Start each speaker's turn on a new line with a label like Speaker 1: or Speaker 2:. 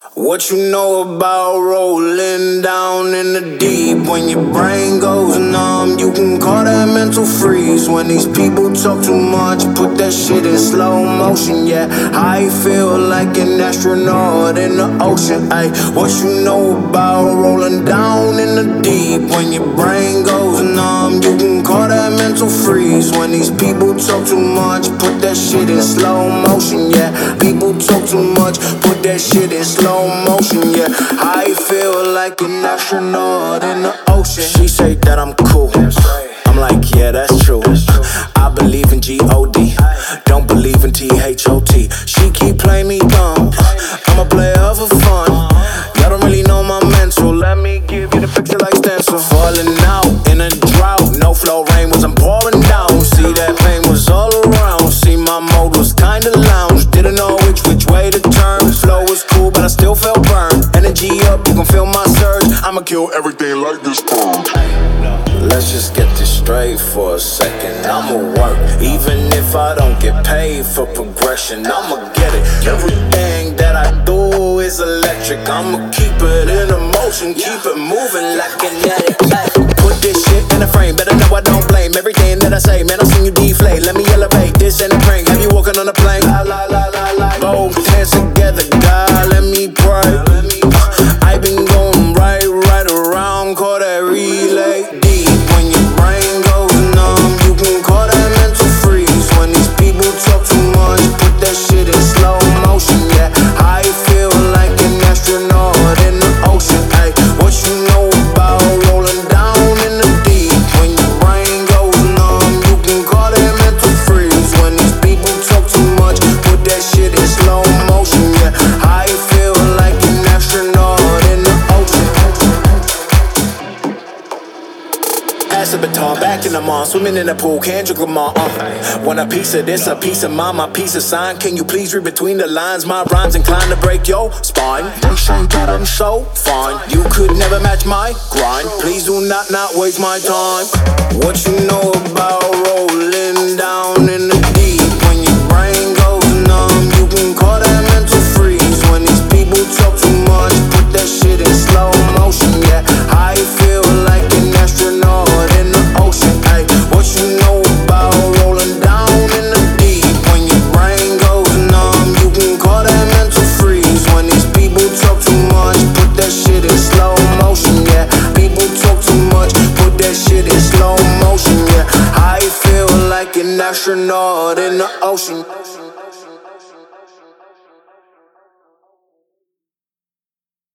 Speaker 1: What you know about rolling down in the deep? When your brain goes numb, you can call that mental freeze. When these people talk too much, put that shit in slow motion. Yeah, I feel like an astronaut in the ocean. Ay, what you know about rolling down in the deep? When your brain goes numb, you can call that mental freeze. When these people talk too much, put that shit in slow motion. Yeah, people talk too much, put that shit in slow motion. Yeah, I feel like an astronaut in the ocean. She say that I'm cool, I'm like, yeah, that's true. I believe in G-O-D, don't believe in T-H-O-T. She keep playing me dumb, I'm a player for fun. Y'all don't really know my mental, let me give you the picture like stencil. Falling out in a drought, no flow rain was I'm pouring down. See that pain was all around, see my mode was kinda lounge. Didn't know which way to turn, flow was cool but I still felt burned. Energy up, you can feel my surge, I'ma kill everything like this purge. Let's just get this straight for a second. I'ma work, even if I don't get paid for progression. I'ma get it, everything that I do is electric. I'ma keep it in motion, keep it moving like kinetic. Put this shit in a frame, better know I don't blame everything that I say. Man, I've seen you deflate, let me elevate, this ain't a prank. Have you walking on a plane? Both hands together, God, let me pray. I've been going right around, call that relay. Deep, when your brain goes numb, you can call that mental freeze. When these people talk too much, put that shit in slow motion. Yeah, I feel like an astronaut in the ocean. Ay, what you know about rolling down in the deep? When your brain goes numb, you can call that mental freeze. When these people talk too much, put that shit in slow motion. Yeah, I feel like an astronaut in the ocean. Pass the baton, back in the mall, swimming in the pool, can't drink them all. Want a piece of this, a piece of mine, my piece of sign. Can you please read between the lines? My rhymes inclined to break your spine. They say that I'm so fine, you could never match my grind. Please do not waste my time. What you know about rolling down in the deep? When your brain goes numb, you can call that mental freeze. When these people talk too much, put that shit in slow motion. Yeah, I feel like an astronaut in the ocean. Ay, what you know about rolling down in the deep? When your brain goes numb, you can call that mental freeze. When these people talk too much, put that shit in slow motion. Yeah, people talk too much, put that shit in slow motion. Yeah, I feel like an astronaut in the ocean.